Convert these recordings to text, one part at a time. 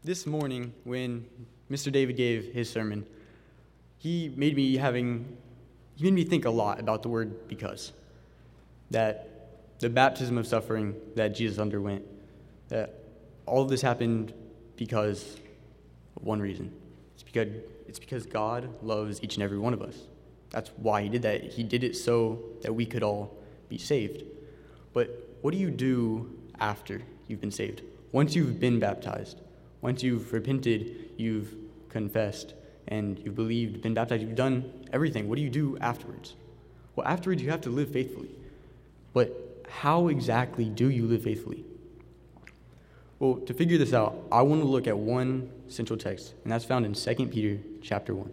This morning, when Mr. David gave his sermon, he made me think a lot about the word because. That the baptism of suffering that Jesus underwent, that all of this happened because of one reason. It's because God loves each and every one of us. That's why he did that. He did it so that we could all be saved. But what do you do after you've been saved? Once you've been baptized, once you've repented, you've confessed, and you've believed, been baptized, you've done everything. What do you do afterwards? Well, afterwards, you have to live faithfully. But how exactly do you live faithfully? Well, to figure this out, I want to look at one central text, and that's found in 2 Peter chapter 1. I'm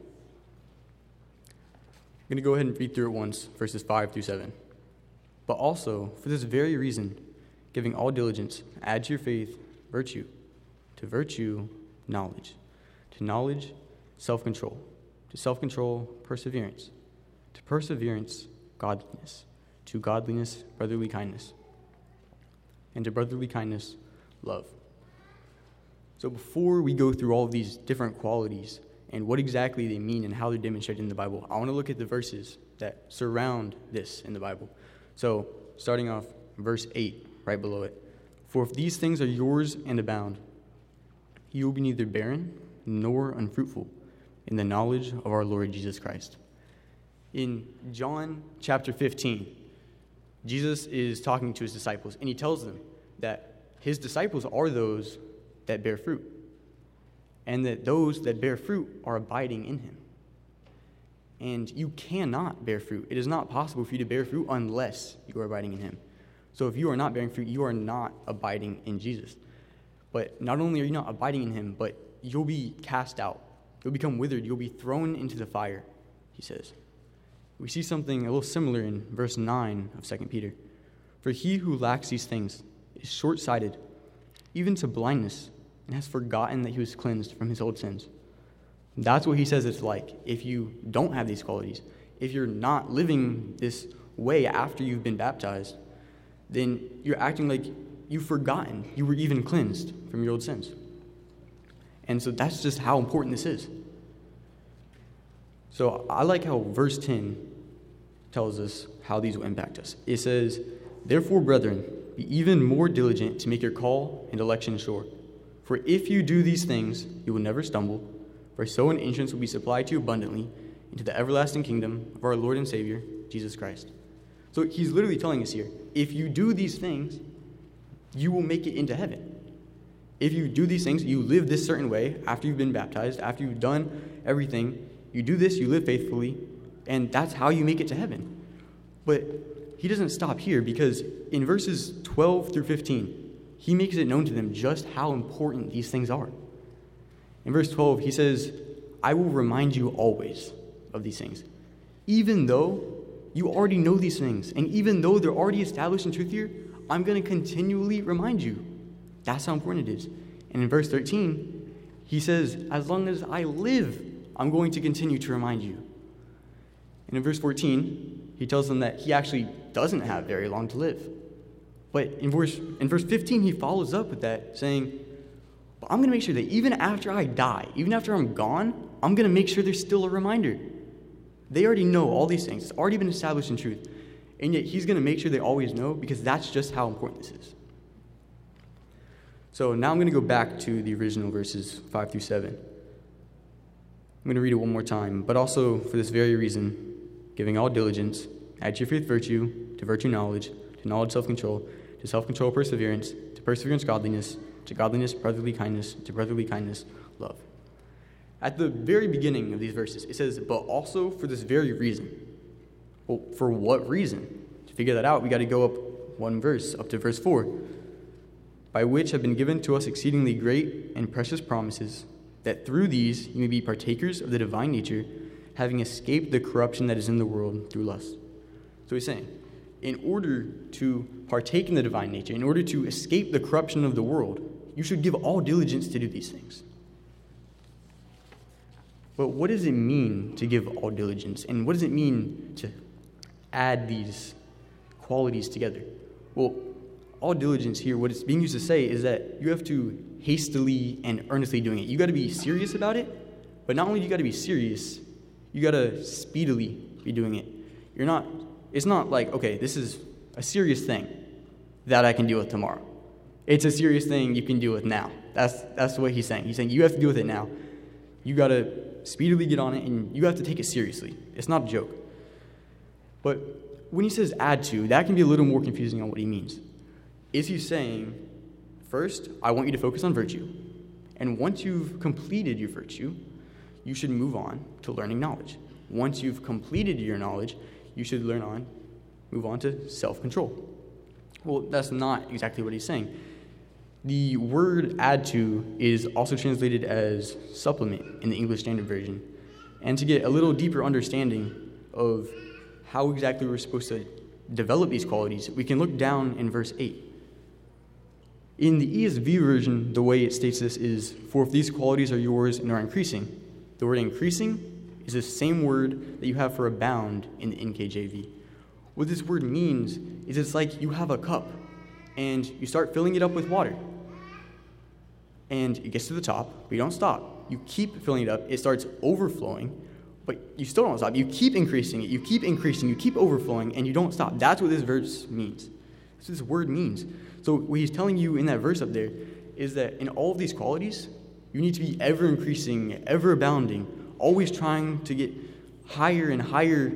going to go ahead and read through it once, verses 5 through 7. But also, for this very reason, giving all diligence, add to your faith virtue, to virtue, knowledge, to knowledge, self-control, to self-control, perseverance, to perseverance, godliness, to godliness, brotherly kindness, and to brotherly kindness, love. So before we go through all of these different qualities and what exactly they mean and how they're demonstrated in the Bible, I want to look at the verses that surround this in the Bible. So starting off, verse 8, right below it. For if these things are yours and abound, you will be neither barren nor unfruitful in the knowledge of our Lord Jesus Christ. In John chapter 15, Jesus is talking to his disciples, and he tells them that his disciples are those that bear fruit, and that those that bear fruit are abiding in him. And you cannot bear fruit. It is not possible for you to bear fruit unless you are abiding in him. So if you are not bearing fruit, you are not abiding in Jesus. But not only are you not abiding in him, but you'll be cast out. You'll become withered. You'll be thrown into the fire, he says. We see something a little similar in verse 9 of 2 Peter. For he who lacks these things is short-sighted, even to blindness, and has forgotten that he was cleansed from his old sins. That's what he says it's like if you don't have these qualities. If you're not living this way after you've been baptized, then you're acting like you've forgotten you were even cleansed from your old sins. And so that's just how important this is. So I like how verse 10 tells us how these will impact us. It says, therefore, brethren, be even more diligent to make your call and election sure. For if you do these things, you will never stumble, for so an entrance will be supplied to you abundantly into the everlasting kingdom of our Lord and Savior, Jesus Christ. So he's literally telling us here, if you do these things, you will make it into heaven. If you do these things, you live this certain way after you've been baptized, after you've done everything, you do this, you live faithfully, and that's how you make it to heaven. But he doesn't stop here, because in verses 12 through 15, he makes it known to them just how important these things are. In verse 12, he says, I will remind you always of these things, even though you already know these things, and even though they're already established in truth here, I'm going to continually remind you. That's how important it is. And in verse 13, he says, as long as I live, I'm going to continue to remind you. And in verse 14, he tells them that he actually doesn't have very long to live. But in verse 15, he follows up with that, saying, but I'm going to make sure that even after I die, even after I'm gone, I'm going to make sure there's still a reminder. They already know all these things. It's already been established in truth. And yet he's going to make sure they always know, because that's just how important this is. So now I'm going to go back to the original verses 5 through 7. I'm going to read it one more time. But also for this very reason, giving all diligence, add to your faith virtue, to virtue knowledge, to knowledge self-control, to self-control perseverance, to perseverance godliness, to godliness brotherly kindness, to brotherly kindness love. At the very beginning of these verses, it says, but also for this very reason. Well, for what reason? To figure that out, we got to go up one verse, up to verse 4. By which have been given to us exceedingly great and precious promises, that through these you may be partakers of the divine nature, having escaped the corruption that is in the world through lust. So he's saying, in order to partake in the divine nature, in order to escape the corruption of the world, you should give all diligence to do these things. But what does it mean to give all diligence? And what does it mean to add these qualities together? Well, all diligence here, what it's being used to say is that you have to hastily and earnestly doing it. You got to be serious about it, but not only do you got to be serious, you got to speedily be doing it. It's not like, okay, this is a serious thing that I can deal with tomorrow. It's a serious thing you can deal with now. That's what he's saying. He's saying you have to deal with it now. You got to speedily get on it, and you have to take it seriously. It's not a joke. But when he says add to, that can be a little more confusing on what he means. Is he saying, first, I want you to focus on virtue, and once you've completed your virtue, you should move on to learning knowledge. Once you've completed your knowledge, you should move on to self-control. Well, that's not exactly what he's saying. The word add to is also translated as supplement in the English Standard Version. And to get a little deeper understanding of how exactly we're supposed to develop these qualities, we can look down in verse 8. In the ESV version, the way it states this is, for if these qualities are yours and are increasing. The word increasing is the same word that you have for abound in the NKJV. What this word means is it's like you have a cup and you start filling it up with water. And it gets to the top, but you don't stop. You keep filling it up. It starts overflowing, but you still don't stop. You keep increasing it. You keep increasing. You keep overflowing, and you don't stop. That's what this verse means. That's what this word means. So what he's telling you in that verse up there is that in all of these qualities, you need to be ever increasing, ever abounding, always trying to get higher and higher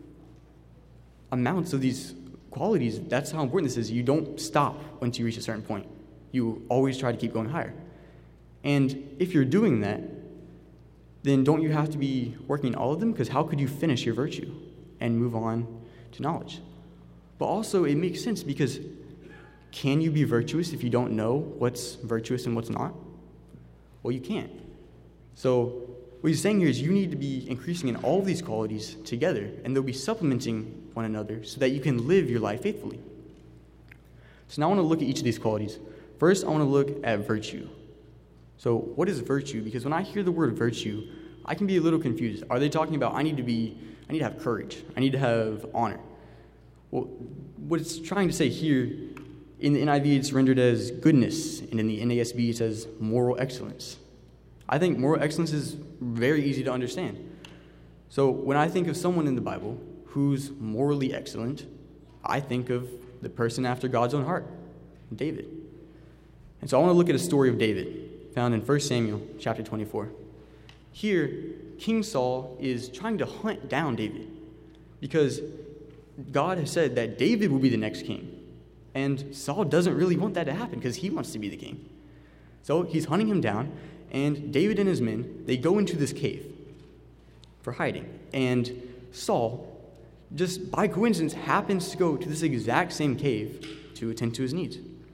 amounts of these qualities. That's how important this is. You don't stop once you reach a certain point. You always try to keep going higher. And if you're doing that, then don't you have to be working all of them? Because how could you finish your virtue and move on to knowledge? But also, it makes sense because can you be virtuous if you don't know what's virtuous and what's not? Well, you can't. So what he's saying here is you need to be increasing in all of these qualities together, and they'll be supplementing one another so that you can live your life faithfully. So now I want to look at each of these qualities. First, I want to look at virtue. So what is virtue? Because when I hear the word virtue, I can be a little confused. Are they talking about I need to have courage, I need to have honor? Well, what it's trying to say here, in the NIV it's rendered as goodness, and in the NASB it says moral excellence. I think moral excellence is very easy to understand. So when I think of someone in the Bible who's morally excellent, I think of the person after God's own heart, David. And so I want to look at a story of David, found in 1 Samuel chapter 24. Here, King Saul is trying to hunt down David because God has said that David will be the next king. And Saul doesn't really want that to happen because he wants to be the king. So he's hunting him down, and David and his men, they go into this cave for hiding. And Saul, just by coincidence, happens to go to this exact same cave to attend to his needs.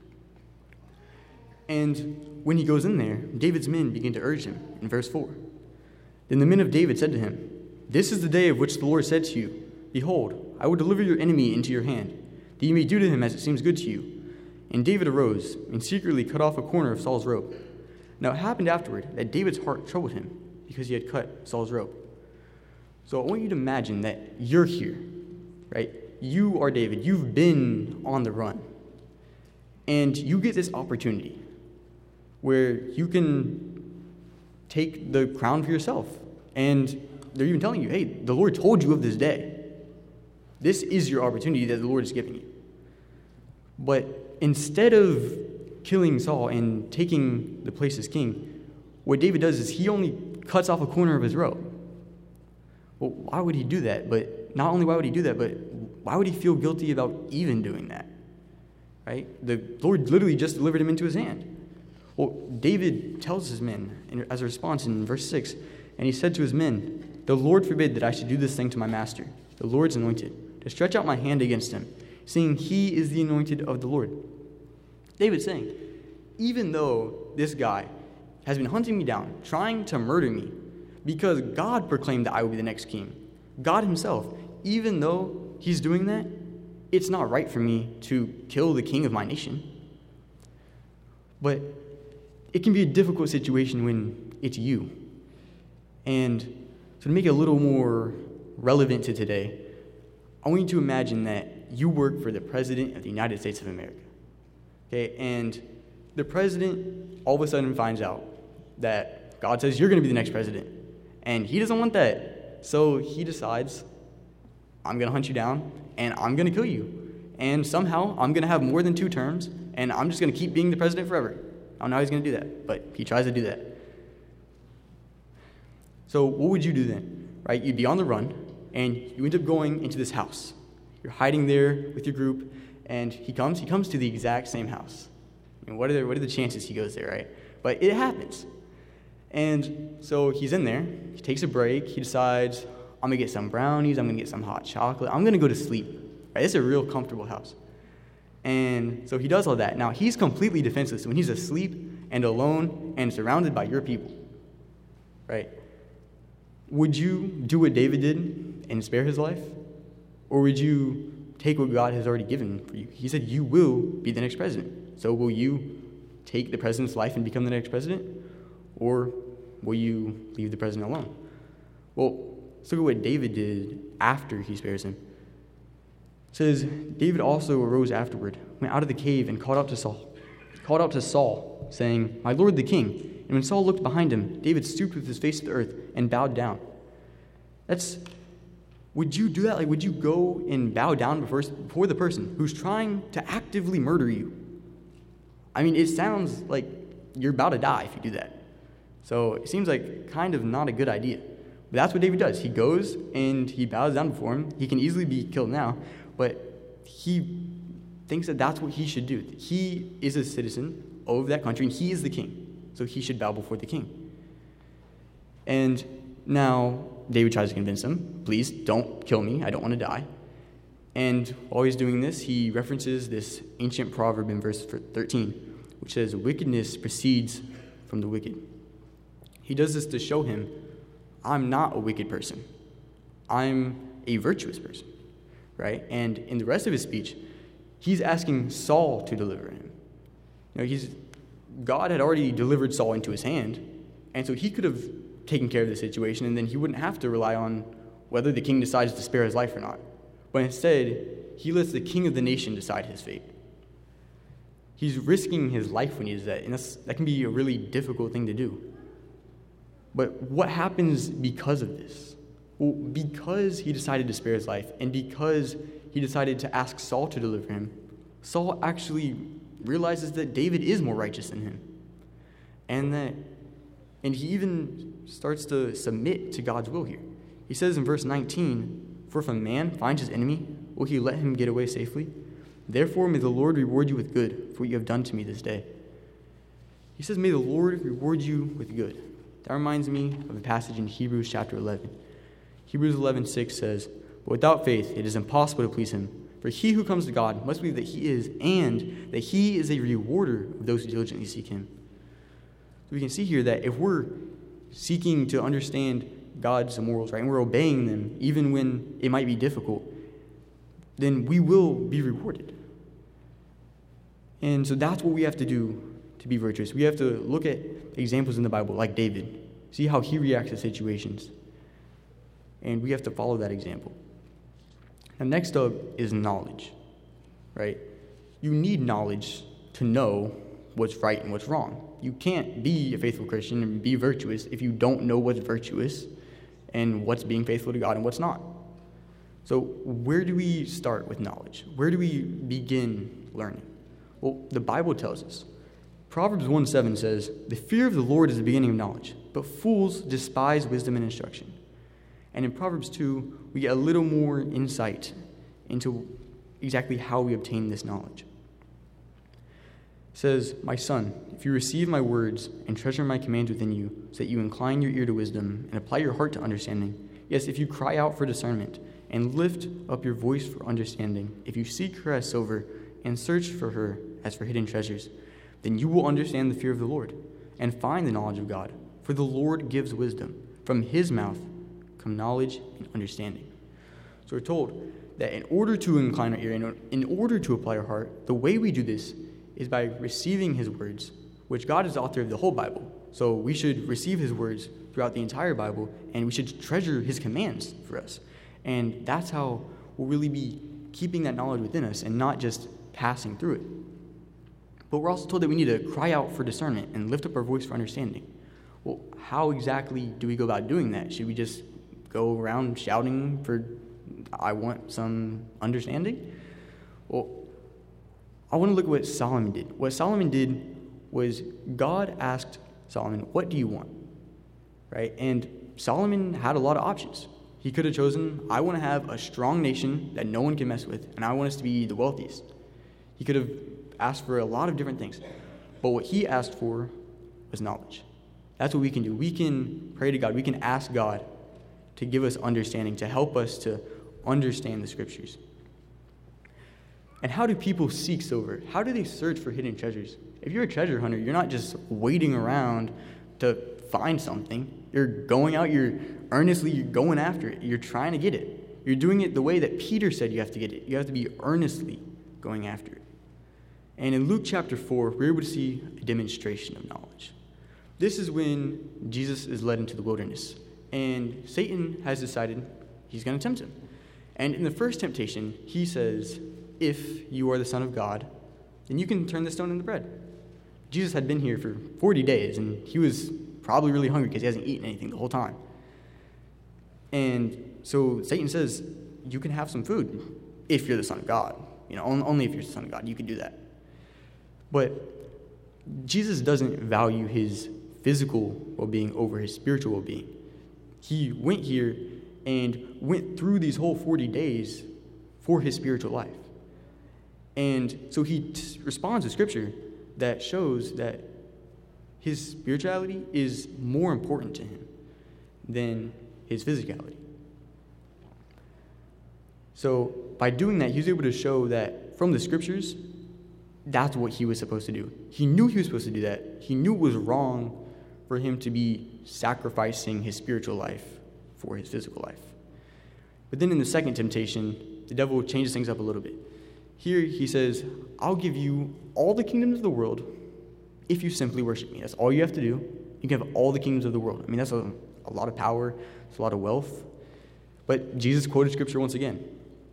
And when he goes in there, David's men begin to urge him in verse 4. Then the men of David said to him, "This is the day of which the Lord said to you, Behold, I will deliver your enemy into your hand, that you may do to him as it seems good to you." And David arose and secretly cut off a corner of Saul's robe. Now it happened afterward that David's heart troubled him because he had cut Saul's robe. So I want you to imagine that you're here, right? You are David. You've been on the run. And you get this opportunity where you can take the crown for yourself. And they're even telling you, hey, the Lord told you of this day. This is your opportunity that the Lord is giving you. But instead of killing Saul and taking the place as king, what David does is he only cuts off a corner of his robe. Well, why would he do that? But not only why would he do that, but why would he feel guilty about even doing that? Right? The Lord literally just delivered him into his hand. Well, David tells his men, as a response in verse 6, and he said to his men, "The Lord forbid that I should do this thing to my master, the Lord's anointed, to stretch out my hand against him, seeing he is the anointed of the Lord." David's saying, even though this guy has been hunting me down, trying to murder me, because God proclaimed that I would be the next king, God himself, even though he's doing that, it's not right for me to kill the king of my nation. But it can be a difficult situation when it's you. And so to make it a little more relevant to today, I want you to imagine that you work for the President of the United States of America. Okay, and the president all of a sudden finds out that God says, you're going to be the next president. And he doesn't want that. So he decides, I'm going to hunt you down, and I'm going to kill you. And somehow, I'm going to have more than 2 terms, and I'm just going to keep being the president forever. I don't know how he's going to do that, but he tries to do that. So what would you do then? Right? You'd be on the run, and you end up going into this house. You're hiding there with your group, and he comes to the exact same house. I mean, what are the chances he goes there, right? But it happens. And so he's in there, he takes a break, he decides, I'm going to get some brownies, I'm going to get some hot chocolate, I'm going to go to sleep. Right? It's a real comfortable house. And so he does all that. Now, he's completely defenseless when he's asleep and alone and surrounded by your people. Right? Would you do what David did and spare his life? Or would you take what God has already given for you? He said, you will be the next president. So will you take the president's life and become the next president? Or will you leave the president alone? Well, let's look at what David did after he spares him. It says, David also arose afterward, went out of the cave, and called out to Saul, saying, My lord the king. And when Saul looked behind him, David stooped with his face to the earth and bowed down. Would you do that? Like, would you go and bow down before the person who's trying to actively murder you? I mean, it sounds like you're about to die if you do that. So it seems like kind of not a good idea. But that's what David does. He goes and he bows down before him. He can easily be killed now, but he thinks that that's what he should do. He is a citizen of that country, and he is the king. So he should bow before the king. And now David tries to convince him, please don't kill me. I don't want to die. And while he's doing this, he references this ancient proverb in verse 13, which says, wickedness proceeds from the wicked. He does this to show him, I'm not a wicked person. I'm a virtuous person, right? And in the rest of his speech, he's asking Saul to deliver him. God had already delivered Saul into his hand, and so he could have taken care of the situation, and then he wouldn't have to rely on whether the king decides to spare his life or not. But instead, he lets the king of the nation decide his fate. He's risking his life when he does that, and that can be a really difficult thing to do. But what happens because of this? Well, because he decided to spare his life, and because he decided to ask Saul to deliver him, Saul actually realizes that David is more righteous than him. And he even starts to submit to God's will here. He says in verse 19, For if a man finds his enemy, will he let him get away safely? Therefore may the Lord reward you with good for what you have done to me this day. He says, may the Lord reward you with good. That reminds me of a passage in Hebrews chapter 11. Hebrews 11:6 says, But without faith it is impossible to please him. For he who comes to God must believe that he is, and that he is a rewarder of those who diligently seek him. So we can see here that if we're seeking to understand God's morals, right, and we're obeying them, even when it might be difficult, then we will be rewarded. And so that's what we have to do to be virtuous. We have to look at examples in the Bible, like David, see how he reacts to situations. And we have to follow that example. Now, next up is knowledge, right? You need knowledge to know what's right and what's wrong. You can't be a faithful Christian and be virtuous if you don't know what's virtuous and what's being faithful to God and what's not. So where do we start with knowledge? Where do we begin learning? Well, the Bible tells us. Proverbs 1:7 says, The fear of the Lord is the beginning of knowledge, but fools despise wisdom and instruction. And in Proverbs 2, we get a little more insight into exactly how we obtain this knowledge. It says, My son, if you receive my words and treasure my commands within you, so that you incline your ear to wisdom and apply your heart to understanding, yes, if you cry out for discernment and lift up your voice for understanding, if you seek her as silver and search for her as for hidden treasures, then you will understand the fear of the Lord and find the knowledge of God. For the Lord gives wisdom. From his mouth come knowledge and understanding. So we're told that in order to incline our ear, in order to apply our heart, the way we do this is by receiving his words, which God is the author of the whole Bible. So we should receive his words throughout the entire Bible, and we should treasure his commands for us. And that's how we'll really be keeping that knowledge within us and not just passing through it. But we're also told that we need to cry out for discernment and lift up our voice for understanding. Well, how exactly do we go about doing that? Should we just go around shouting for, I want some understanding? Well, I want to look at what Solomon did. What Solomon did was God asked Solomon, what do you want? Right? And Solomon had a lot of options. He could have chosen, I want to have a strong nation that no one can mess with, and I want us to be the wealthiest. He could have asked for a lot of different things. But what he asked for was knowledge. That's what we can do. We can pray to God. We can ask God to give us understanding, to help us to understand the Scriptures. And how do people seek silver? How do they search for hidden treasures? If you're a treasure hunter, you're not just waiting around to find something. You're going out, you're going after it. You're trying to get it. You're doing it the way that Peter said you have to get it. You have to be earnestly going after it. And in Luke chapter 4, we're able to see a demonstration of knowledge. This is when Jesus is led into the wilderness, and Satan has decided he's going to tempt him. And in the first temptation, he says, if you are the Son of God, then you can turn the stone into bread. Jesus had been here for 40 days, and he was probably really hungry because he hasn't eaten anything the whole time. And so Satan says, you can have some food if you're the Son of God. Only if you're the Son of God, you can do that. But Jesus doesn't value his physical well-being over his spiritual well-being. He went here and went through these whole 40 days for his spiritual life. And so he responds to Scripture that shows that his spirituality is more important to him than his physicality. So by doing that, he was able to show that from the Scriptures, that's what he was supposed to do. He knew he was supposed to do that. He knew it was wrong for him to be sacrificing his spiritual life for his physical life. But then in the second temptation, the devil changes things up a little bit. Here he says, I'll give you all the kingdoms of the world if you simply worship me. That's all you have to do. You can have all the kingdoms of the world. That's a lot of power. It's a lot of wealth. But Jesus quoted Scripture once again.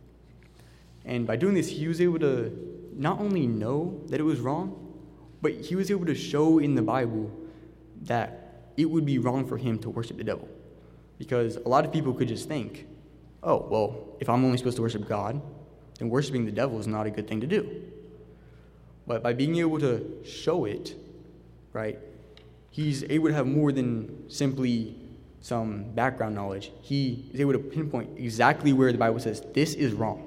And by doing this, he was able to not only know that it was wrong, but he was able to show in the Bible that it would be wrong for him to worship the devil. Because a lot of people could just think, oh, well, if I'm only supposed to worship God, then worshiping the devil is not a good thing to do. But by being able to show it, right, he's able to have more than simply some background knowledge. He is able to pinpoint exactly where the Bible says, this is wrong.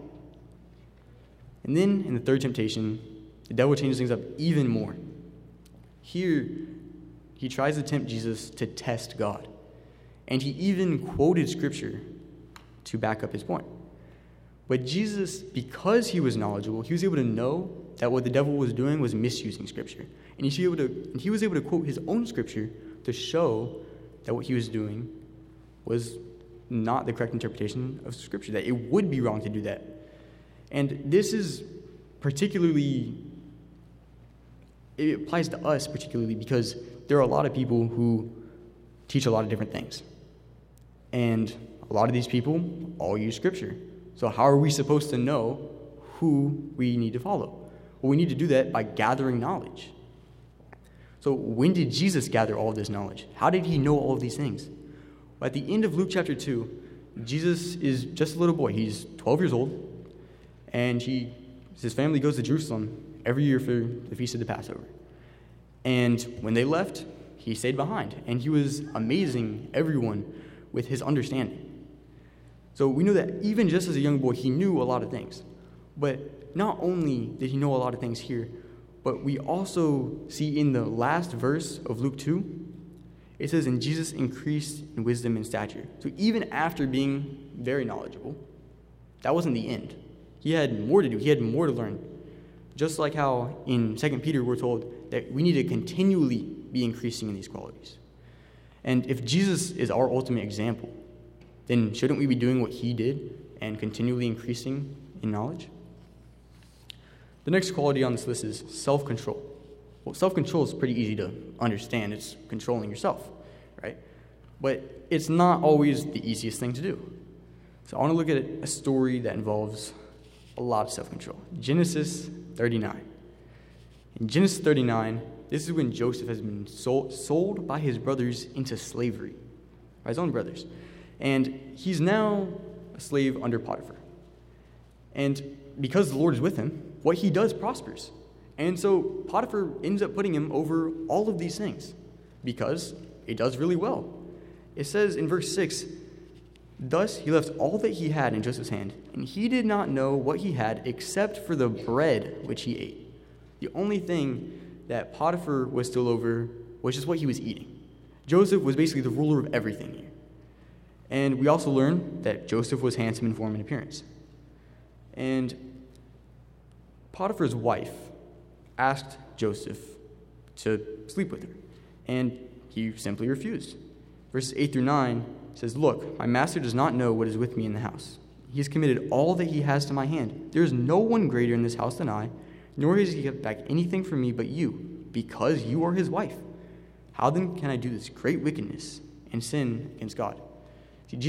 And then in the third temptation, the devil changes things up even more. Here, he tries to tempt Jesus to test God. And he even quoted Scripture to back up his point. But Jesus, because he was knowledgeable, he was able to know that what the devil was doing was misusing Scripture. And he was able to quote his own Scripture to show that what he was doing was not the correct interpretation of Scripture, that it would be wrong to do that. And this is particularly, it applies to us particularly because there are a lot of people who teach a lot of different things. And a lot of these people all use Scripture. So how are we supposed to know who we need to follow? Well, we need to do that by gathering knowledge. So when did Jesus gather all of this knowledge? How did he know all of these things? Well, at the end of Luke chapter 2, Jesus is just a little boy. He's 12 years old. And his family goes to Jerusalem every year for the Feast of the Passover. And when they left, he stayed behind. And he was amazing everyone with his understanding. So we know that even just as a young boy, he knew a lot of things. But not only did he know a lot of things here, but we also see in the last verse of Luke 2, it says, and Jesus increased in wisdom and stature. So even after being very knowledgeable, that wasn't the end. He had more to do. He had more to learn. Just like how in 2 Peter we're told that we need to continually be increasing in these qualities. And if Jesus is our ultimate example, then shouldn't we be doing what he did and continually increasing in knowledge? The next quality on this list is self-control. Well, self-control is pretty easy to understand. It's controlling yourself, right? But it's not always the easiest thing to do. So I want to look at a story that involves a lot of self-control. Genesis 39. In Genesis 39, this is when Joseph has been sold by his brothers into slavery, by his own brothers. And he's now a slave under Potiphar. And because the Lord is with him, what he does prospers. And so Potiphar ends up putting him over all of these things because it does really well. It says in verse 6, "Thus he left all that he had in Joseph's hand, and he did not know what he had except for the bread which he ate." The only thing that Potiphar was still over was just what he was eating. Joseph was basically the ruler of everything here. And we also learn that Joseph was handsome in form and appearance. And Potiphar's wife asked Joseph to sleep with her, and he simply refused. Verses 8 through 9 says, "Look, my master does not know what is with me in the house. He has committed all that he has to my hand. There is no one greater in this house than I, nor has he kept back anything from me but you, because you are his wife. How then can I do this great wickedness and sin against God?" See,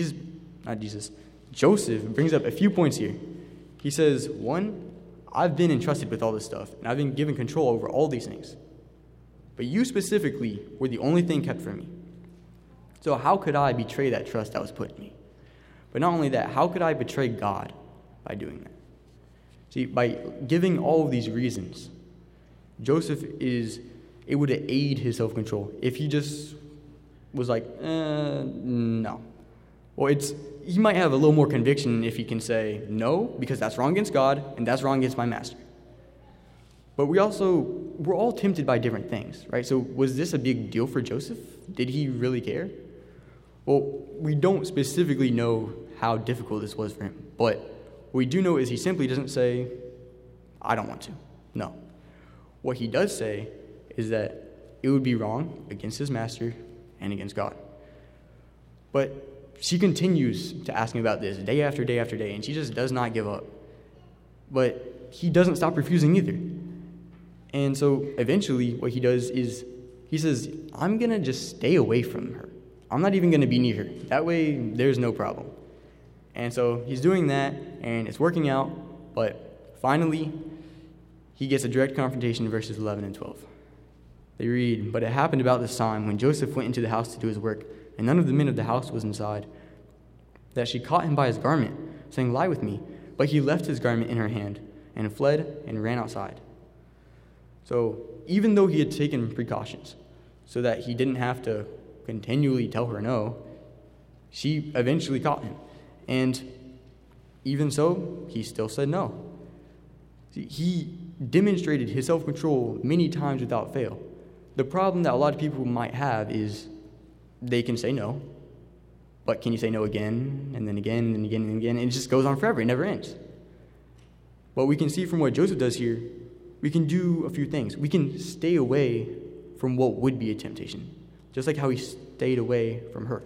Joseph brings up a few points here. He says, one, I've been entrusted with all this stuff, and I've been given control over all these things. But you specifically were the only thing kept from me. So how could I betray that trust that was put in me? But not only that, how could I betray God by doing that? See, by giving all of these reasons, Joseph is able to aid his self-control. If he just was like, no. Well, he might have a little more conviction if he can say no, because that's wrong against God, and that's wrong against my master. But we're all tempted by different things, right? So was this a big deal for Joseph? Did he really care? Well, we don't specifically know how difficult this was for him, but what we do know is he simply doesn't say, I don't want to. No. What he does say is that it would be wrong against his master and against God. But she continues to ask him about this day after day after day, and she just does not give up. But he doesn't stop refusing either. And so eventually what he does is he says, I'm going to just stay away from her. I'm not even going to be near her. That way there's no problem. And so he's doing that, and it's working out, but finally he gets a direct confrontation in verses 11 and 12. They read, "But it happened about this time, when Joseph went into the house to do his work, and none of the men of the house was inside, that she caught him by his garment, saying, 'Lie with me.' But he left his garment in her hand, and fled and ran outside." So even though he had taken precautions so that he didn't have to continually tell her no, she eventually caught him. And even so, he still said no. See, he demonstrated his self-control many times without fail. The problem that a lot of people might have is they can say no, but can you say no again, and then again, and again, and again, and it just goes on forever. It never ends. But we can see from what Joseph does here, we can do a few things. We can stay away from what would be a temptation, just like how he stayed away from her.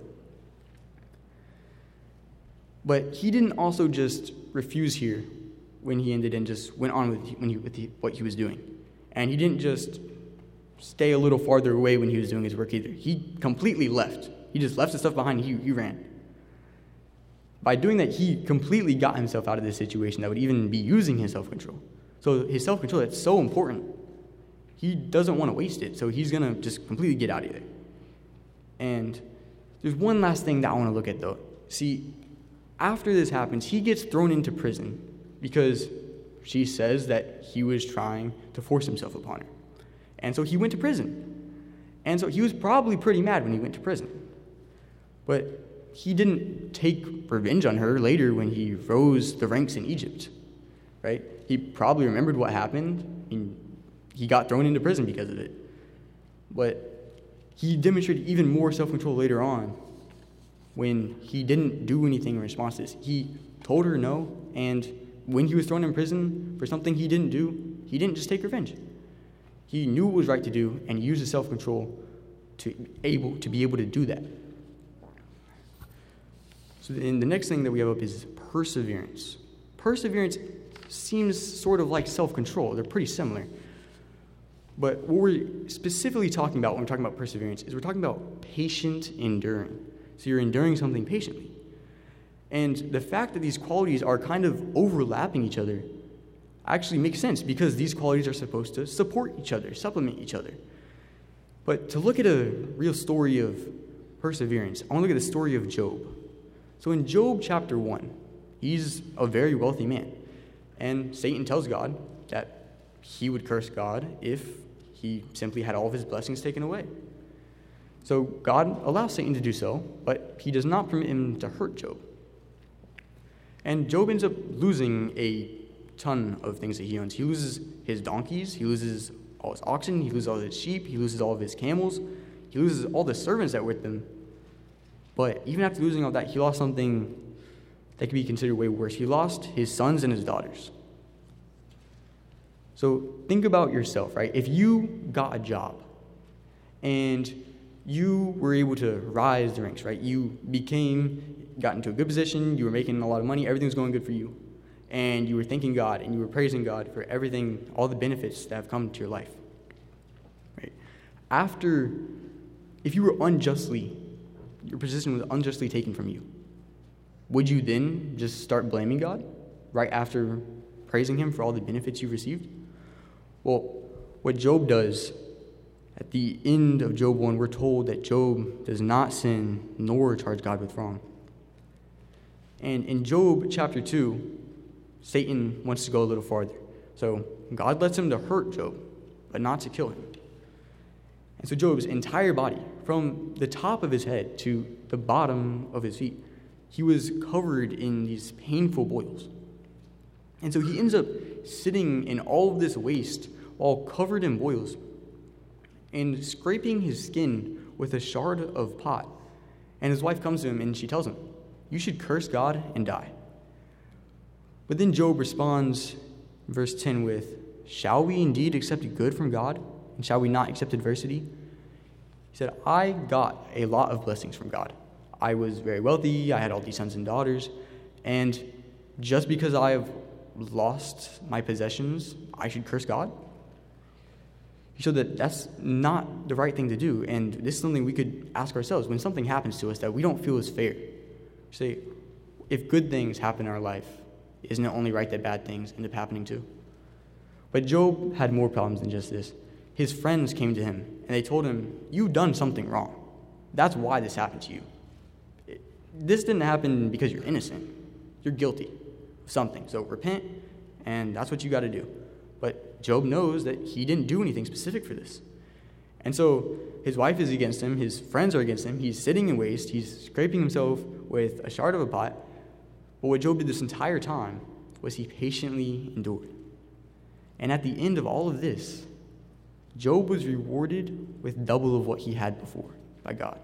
But he didn't also just refuse here when he ended and just went on with what he was doing. And he didn't just stay a little farther away when he was doing his work either. He completely left. He just left the stuff behind and he ran. By doing that, he completely got himself out of this situation that would even be using his self-control. So his self-control, that's so important. He doesn't want to waste it, so he's going to just completely get out of there. And there's one last thing that I want to look at, though. See, after this happens, he gets thrown into prison because she says that he was trying to force himself upon her. And so he went to prison. And so he was probably pretty mad when he went to prison. But he didn't take revenge on her later when he rose the ranks in Egypt, right? He probably remembered what happened, and he got thrown into prison because of it. But he demonstrated even more self-control later on when he didn't do anything in response to this. He told her no, and when he was thrown in prison for something he didn't do, he didn't just take revenge. He knew what was right to do, and he used his self-control to be able to do that. So then the next thing that we have up is perseverance. Perseverance seems sort of like self-control. They're pretty similar. But what we're specifically talking about when we're talking about perseverance is we're talking about patient enduring. So you're enduring something patiently. And the fact that these qualities are kind of overlapping each other actually makes sense because these qualities are supposed to support each other, supplement each other. But to look at a real story of perseverance, I want to look at the story of Job. So in Job chapter 1, he's a very wealthy man. And Satan tells God that he would curse God if he simply had all of his blessings taken away. So God allows Satan to do so, but he does not permit him to hurt Job. And Job ends up losing a ton of things that he owns. He loses his donkeys, he loses all his oxen, he loses all his sheep, he loses all of his camels, he loses all the servants that were with him. But even after losing all that, he lost something that could be considered way worse. He lost his sons and his daughters. So think about yourself, right? If you got a job and you were able to rise the ranks, right? You got into a good position, you were making a lot of money, everything was going good for you. And you were thanking God and you were praising God for everything, all the benefits that have come to your life. Right? If you were your position was unjustly taken from you, would you then just start blaming God right after praising him for all the benefits you've received? Well, what Job does, at the end of Job 1, we're told that Job does not sin nor charge God with wrong. And in Job chapter 2, Satan wants to go a little farther. So God lets him to hurt Job, but not to kill him. And so Job's entire body, from the top of his head to the bottom of his feet, he was covered in these painful boils. And so he ends up sitting in all of this waste while covered in boils and scraping his skin with a shard of pot. And his wife comes to him and she tells him, "You should curse God and die." But then Job responds, verse 10, with, "Shall we indeed accept good from God, and shall we not accept adversity?" He said, "I got a lot of blessings from God. I was very wealthy, I had all these sons and daughters, and just because I have lost my possessions, I should curse God?" He showed that that's not the right thing to do, and this is something we could ask ourselves when something happens to us that we don't feel is fair. Say, if good things happen in our life, isn't it only right that bad things end up happening too? But Job had more problems than just this. His friends came to him, and they told him, "You've done something wrong. That's why this happened to you. This didn't happen because you're innocent. You're guilty of something. So repent, and that's what you got to do." But Job knows that he didn't do anything specific for this. And so his wife is against him. His friends are against him. He's sitting in waste. He's scraping himself with a shard of a pot. But what Job did this entire time was he patiently endured. And at the end of all of this, Job was rewarded with double of what he had before by God.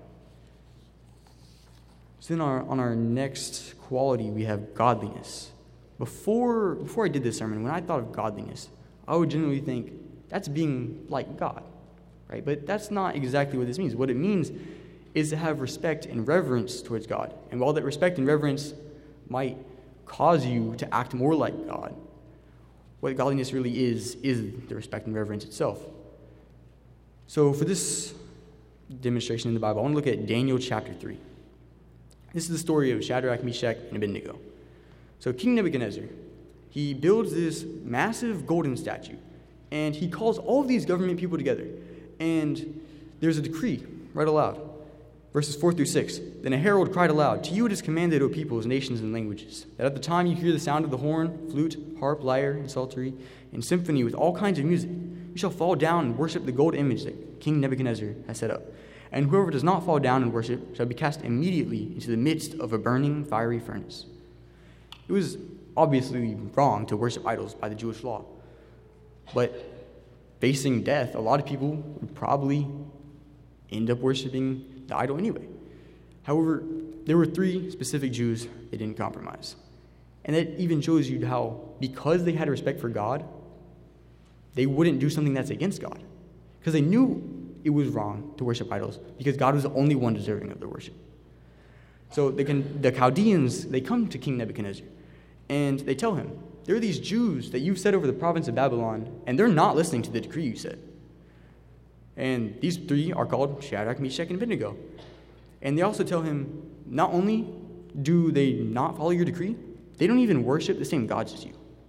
So then on our next quality, we have godliness. Before I did this sermon, when I thought of godliness, I would generally think that's being like God, right? But that's not exactly what this means. What it means is to have respect and reverence towards God. And while that respect and reverence might cause you to act more like God, what godliness really is the respect and reverence itself. So for this demonstration in the Bible, I want to look at Daniel chapter 3. This is the story of Shadrach, Meshach, and Abednego. So King Nebuchadnezzar, he builds this massive golden statue, and he calls all of these government people together. And there's a decree, read aloud. Verses 4 through 6. Then a herald cried aloud, "To you it is commanded, O peoples, nations, and languages, that at the time you hear the sound of the horn, flute, harp, lyre, and psaltery, and symphony with all kinds of music, you shall fall down and worship the gold image that King Nebuchadnezzar has set up. And whoever does not fall down and worship shall be cast immediately into the midst of a burning fiery furnace." It was obviously wrong to worship idols by the Jewish law. But facing death, a lot of people would probably end up worshiping the idol anyway. However, there were 3 specific Jews that didn't compromise. And that even shows you how, because they had respect for God, they wouldn't do something that's against God. Because they knew it was wrong to worship idols, because God was the only one deserving of their worship. So the Chaldeans, they come to King Nebuchadnezzar, and they tell him, "There are these Jews that you've set over the province of Babylon, and they're not listening to the decree you set." And these 3 are called Shadrach, Meshach, and Abednego. And they also tell him, not only do they not follow your decree, they don't even worship the same gods as you.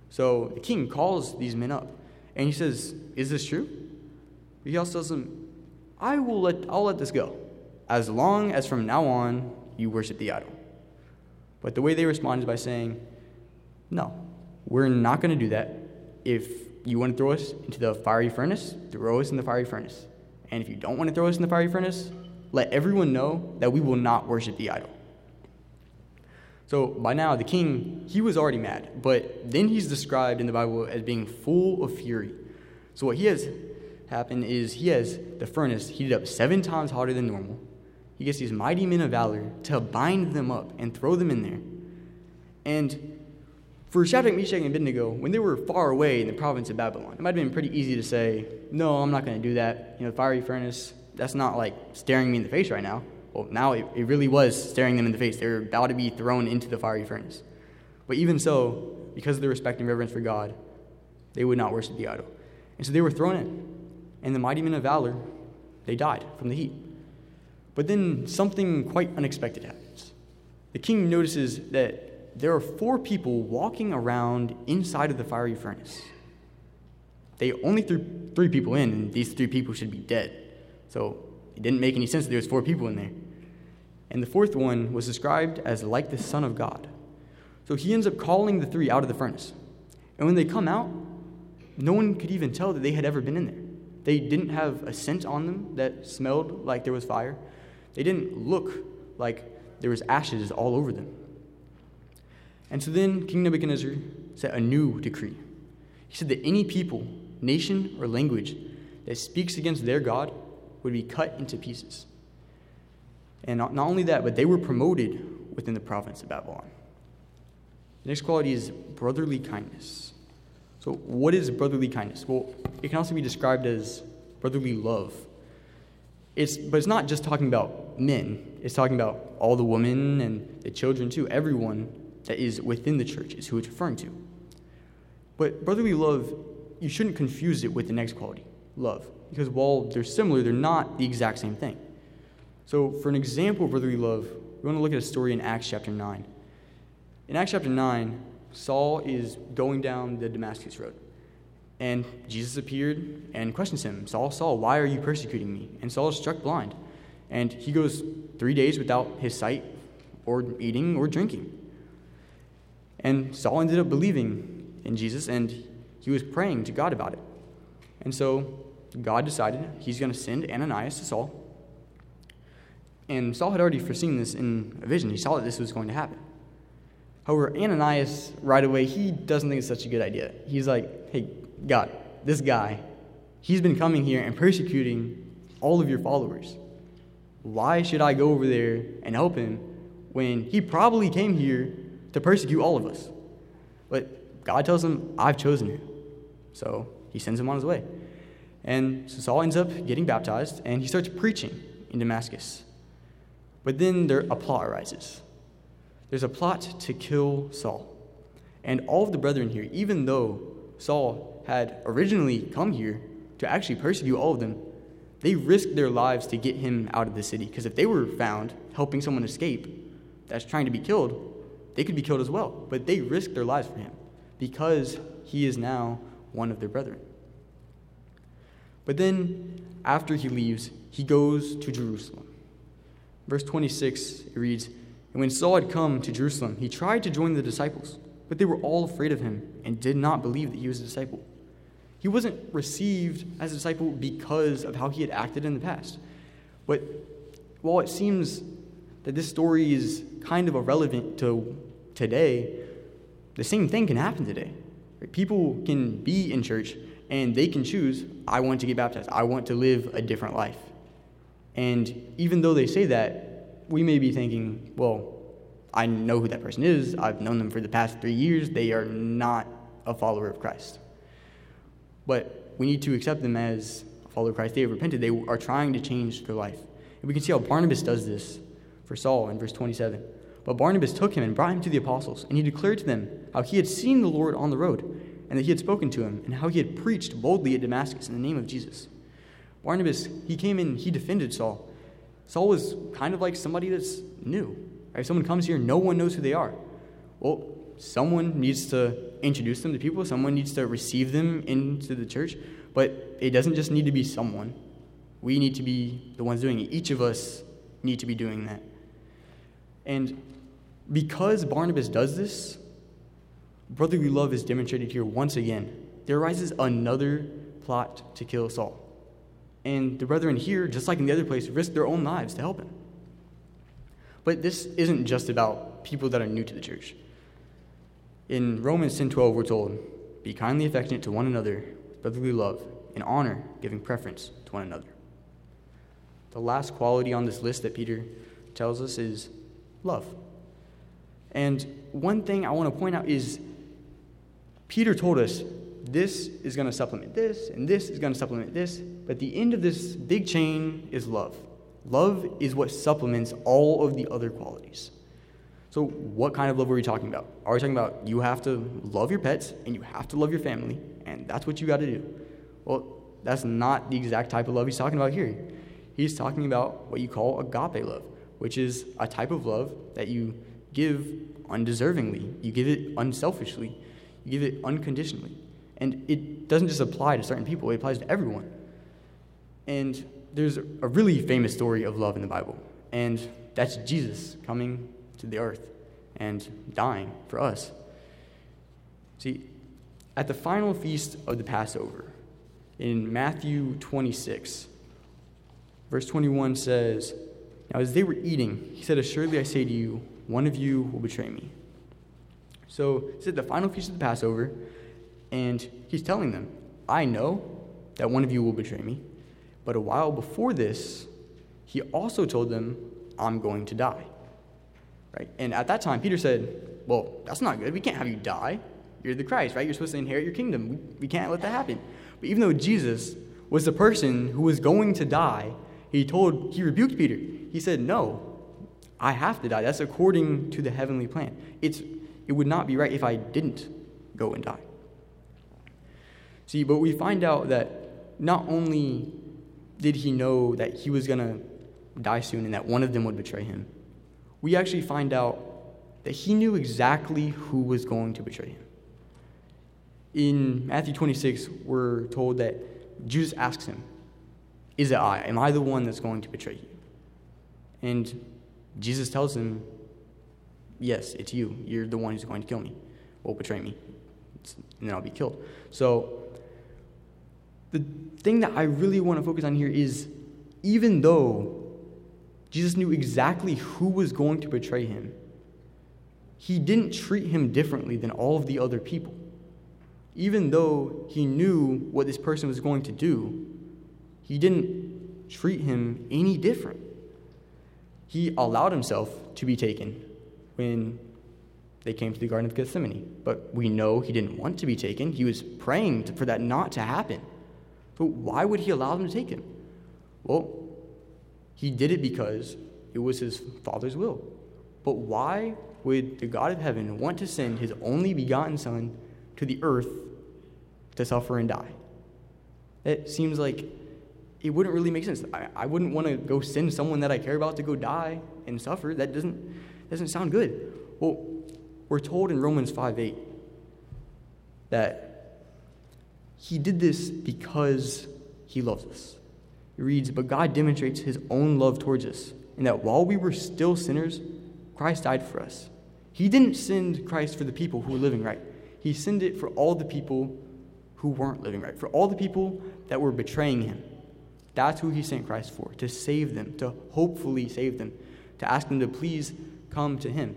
So the king calls these men up, and he says, "Is this true?" But he also tells them, I'll let this go, as long as from now on you worship the idol." But the way they respond is by saying, "No, we're not going to do that. If you want to throw us into the fiery furnace, throw us in the fiery furnace. And if you don't want to throw us in the fiery furnace, let everyone know that we will not worship the idol." So by now, the king, he was already mad, but then he's described in the Bible as being full of fury. So what he has happened is he has the furnace heated up 7 times hotter than normal. He gets these mighty men of valor to bind them up and throw them in there. And for Shadrach, Meshach, and Abednego, when they were far away in the province of Babylon, it might have been pretty easy to say, "No, I'm not going to do that. Fiery furnace, that's not like staring me in the face right now." Well, now it really was staring them in the face. They were about to be thrown into the fiery furnace. But even so, because of their respect and reverence for God, they would not worship the idol. And so they were thrown in. And the mighty men of valor, they died from the heat. But then something quite unexpected happens. The king notices that there are 4 people walking around inside of the fiery furnace. They only threw 3 people in, and these 3 people should be dead. So it didn't make any sense that there was 4 people in there. And the 4th one was described as like the Son of God. So he ends up calling the 3 out of the furnace. And when they come out, no one could even tell that they had ever been in there. They didn't have a scent on them that smelled like there was fire. They didn't look like there was ashes all over them. And so then King Nebuchadnezzar set a new decree. He said that any people, nation, or language that speaks against their God would be cut into pieces. And not only that, but they were promoted within the province of Babylon. The next quality is brotherly kindness. So what is brotherly kindness? Well, it can also be described as brotherly love. But it's not just talking about men. It's talking about all the women and the children too. Everyone that is within the church is who it's referring to. But brotherly love, you shouldn't confuse it with the next quality, love. Because while they're similar, they're not the exact same thing. So for an example of brotherly love, we want to look at a story in Acts chapter 9. In Acts chapter 9, Saul is going down the Damascus road. And Jesus appeared and questions him, "Saul, Saul, why are you persecuting me?" And Saul is struck blind. And he goes 3 days without his sight or eating or drinking. And Saul ended up believing in Jesus, and he was praying to God about it. And so God decided he's going to send Ananias to Saul. And Saul had already foreseen this in a vision. He saw that this was going to happen. However, Ananias, right away, he doesn't think it's such a good idea. He's like, "Hey, God, this guy, he's been coming here and persecuting all of your followers. Why should I go over there and help him when he probably came here to persecute all of us?" But God tells him, "I've chosen him." So he sends him on his way. And so Saul ends up getting baptized, and he starts preaching in Damascus. But then a plot arises. There's a plot to kill Saul. And all of the brethren here, even though Saul had originally come here to actually persecute all of them, they risked their lives to get him out of the city. Because if they were found helping someone escape that's trying to be killed, they could be killed as well. But they risked their lives for him because he is now one of their brethren. But then, after he leaves, he goes to Jerusalem. Verse 26, it reads, "And when Saul had come to Jerusalem, he tried to join the disciples, but they were all afraid of him and did not believe that he was a disciple." He wasn't received as a disciple because of how he had acted in the past. But while it seems that this story is kind of irrelevant to today, the same thing can happen today. People can be in church and they can choose, "I want to get baptized. I want to live a different life." And even though they say that, we may be thinking, "Well, I know who that person is. I've known them for the past 3 years. They are not a follower of Christ." But we need to accept them as a follower of Christ. They have repented. They are trying to change their life. And we can see how Barnabas does this for Saul in verse 27. "But Barnabas took him and brought him to the apostles, and he declared to them how he had seen the Lord on the road, and that he had spoken to him, and how he had preached boldly at Damascus in the name of Jesus." Barnabas, he came in, he defended Saul. Saul was kind of like somebody that's new. Right? If someone comes here, no one knows who they are. Well, someone needs to introduce them to people. Someone needs to receive them into the church. But it doesn't just need to be someone. We need to be the ones doing it. Each of us need to be doing that. And because Barnabas does this, brotherly love is demonstrated here once again. There arises another plot to kill Saul. And the brethren here, just like in the other place, risk their own lives to help him. But this isn't just about people that are new to the church. In Romans 10:12, we're told, "Be kindly affectionate to one another with brotherly love, in honor, giving preference to one another." The last quality on this list that Peter tells us is love. And one thing I want to point out is Peter told us this is going to supplement this, and this is going to supplement this, but the end of this big chain is love. Love is what supplements all of the other qualities. So what kind of love are we talking about? Are we talking about you have to love your pets, and you have to love your family, and that's what you got to do? Well, that's not the exact type of love he's talking about here. He's talking about what you call agape love, which is a type of love that you give undeservingly. You give it unselfishly. You give it unconditionally. And it doesn't just apply to certain people. It applies to everyone. And there's a really famous story of love in the Bible. And that's Jesus coming to the earth and dying for us. See, at the final feast of the Passover, in Matthew 26, verse 21 says, "Now as they were eating, he said, 'Assuredly I say to you, one of you will betray me.'" So it's at the final feast of the Passover, and he's telling them, "I know that one of you will betray me." But a while before this, he also told them, "I'm going to die." Right? And at that time, Peter said, "Well, that's not good. We can't have you die. You're the Christ, right? You're supposed to inherit your kingdom. We can't let that happen." But even though Jesus was the person who was going to die, he rebuked Peter. He said, "No, I have to die. That's according to the heavenly plan. It would not be right if I didn't go and die." See, but we find out that not only did he know that he was going to die soon and that one of them would betray him, we actually find out that he knew exactly who was going to betray him. In Matthew 26, we're told that Judas asks him, "Is it I? Am I the one that's going to betray you?" And Jesus tells him, "Yes, it's you. You're the one who's going to kill me. Well, betray me, and then I'll be killed." So the thing that I really want to focus on here is, even though Jesus knew exactly who was going to betray him, he didn't treat him differently than all of the other people. Even though he knew what this person was going to do, he didn't treat him any different. He allowed himself to be taken when they came to the Garden of Gethsemane. But we know he didn't want to be taken. He was praying for that not to happen. But why would he allow them to take him? Well, he did it because it was his Father's will. But why would the God of heaven want to send his only begotten Son to the earth to suffer and die? It seems like it wouldn't really make sense. I wouldn't want to go send someone that I care about to go die and suffer. That doesn't sound good. Well, we're told in Romans 5:8 that he did this because he loves us. It reads, "But God demonstrates his own love towards us, in that while we were still sinners, Christ died for us." He didn't send Christ for the people who were living right. He sent it for all the people who weren't living right, for all the people that were betraying him. That's who he sent Christ for, to save them, to hopefully save them, to ask them to please come to him.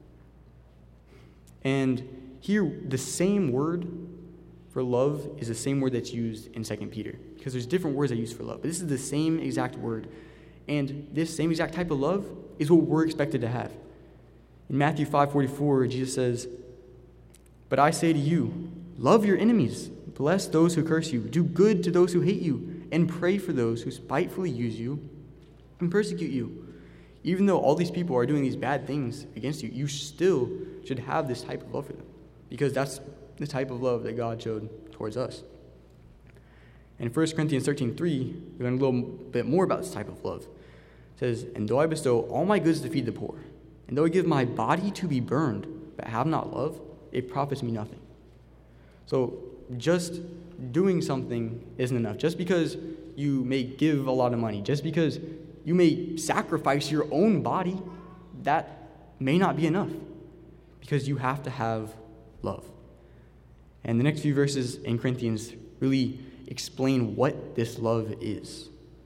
And here, the same word for love is the same word that's used in 2 Peter, because there's different words I use for love, but this is the same exact word. And this same exact type of love is what we're expected to have. In Matthew 5:44, Jesus says, "But I say to you, love your enemies, bless those who curse you, do good to those who hate you, and pray for those who spitefully use you and persecute you." Even though all these people are doing these bad things against you, you still should have this type of love for them, because that's the type of love that God showed towards us. In 1 Corinthians 13:3, we learn a little bit more about this type of love. It says, "And though I bestow all my goods to feed the poor, and though I give my body to be burned, but have not love, it profits me nothing. So just doing something isn't enough. Just because you may give a lot of money, just because you may sacrifice your own body, that may not be enough, because you have to have love. And the next few verses in Corinthians really explain what this love is.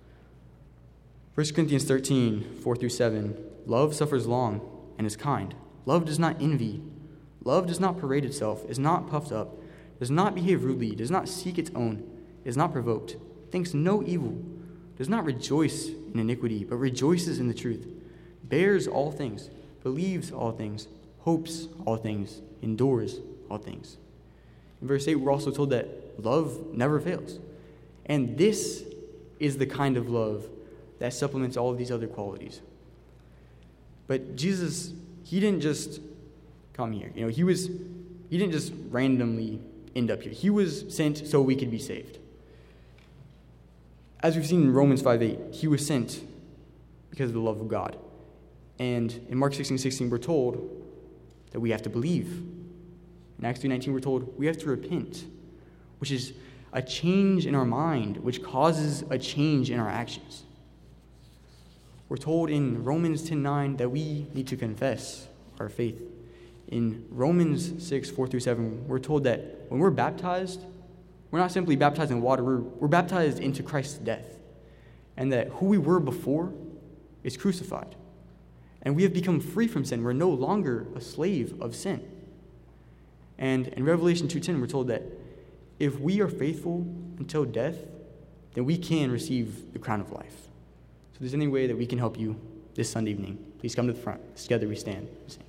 1 Corinthians 13, 4-7, love suffers long and is kind. Love does not envy. Love does not parade itself, is not puffed up, does not behave rudely, does not seek its own, is not provoked, thinks no evil, does not rejoice in iniquity, but rejoices in the truth, bears all things, believes all things, hopes all things, endures all things. In verse 8, we're also told that love never fails. And this is the kind of love that supplements all of these other qualities. But Jesus, he didn't just come here. He didn't just randomly end up here. He was sent so we could be saved. As we've seen in Romans 5:8, he was sent because of the love of God. And in Mark 16:16, we're told that we have to believe. In Acts 3:19, we're told we have to repent, which is a change in our mind, which causes a change in our actions. We're told in Romans 10:9 that we need to confess our faith. In Romans 6:4-7, we're told that when we're baptized, we're not simply baptized in water, we're baptized into Christ's death, and that who we were before is crucified. And we have become free from sin. We're no longer a slave of sin. And in Revelation 2:10, we're told that if we are faithful until death, then we can receive the crown of life. So if there's any way that we can help you this Sunday evening, please come to the front. Together we stand and sing.